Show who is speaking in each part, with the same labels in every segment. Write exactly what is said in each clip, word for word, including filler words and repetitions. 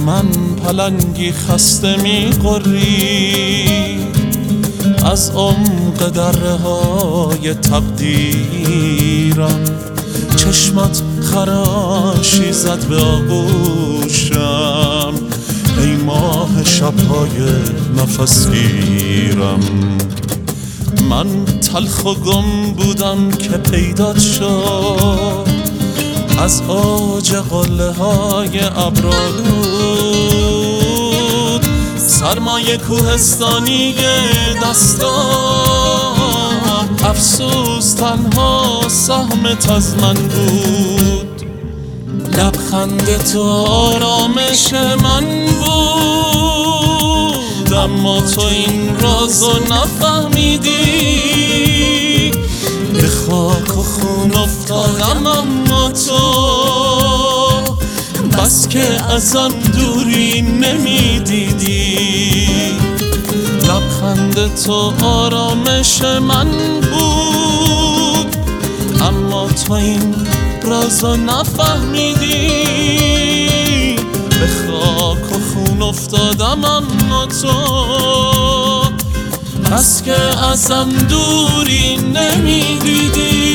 Speaker 1: من پلنگی خسته می قری از عمق دره های تقدیرم. چشمت خراشی زد به آغوشم ای ماه شبهای نفس گیرم. من تلخ و گم بودم که پیدات شد از اوج قله های ابرالود. سرمایه کوهستانی دستام افسوس تنها سهمت از من بود. لبخند تو آرامش من بود اما تو این رازو نفهمیدی. به خاک و خون افتادم اما تو بس که ازم دوری نمیدیدی. لبخند تو آرامش من بود اما تو این رازو نفهمیدی. به خاک و خون افتادم اما تو بس که ازم دوری نمیدیدی.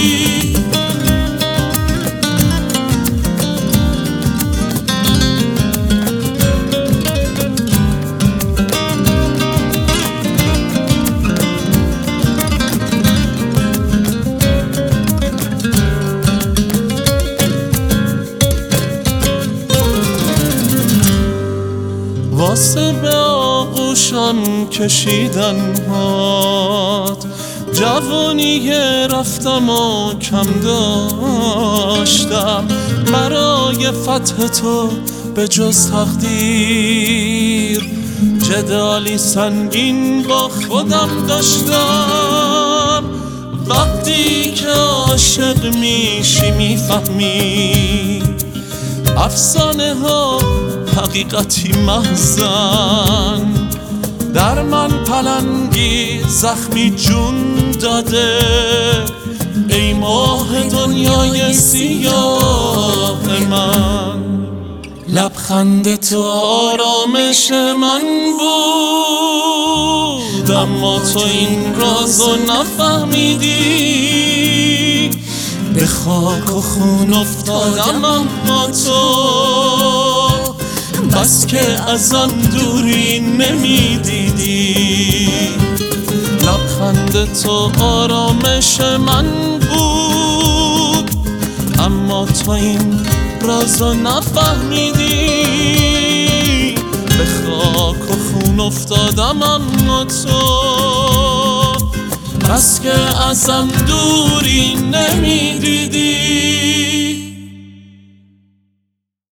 Speaker 1: واسه به آغوشم کشیدن هات جوانی رفتم و کم داشتم. برای فتح تو به جز تقدیر جدالی سنگین با خودم داشتم. وقتی که عاشق میشی میفهمی افسانه ها حقیقتی محزن. در من پلنگی زخمی جون داده ای ماه دنیای سیاه من. لبخند تو آرامش من بود اما تو این رازو نفهمیدی. به خاک و خون افتادم اما تو بس که ازم دوری نمیدیدی. لبخند تو آرامش من بود اما تو این رازو نفهمیدی. به خاک و خون افتادم اما تو بس که ازم دوری نمیدیدی.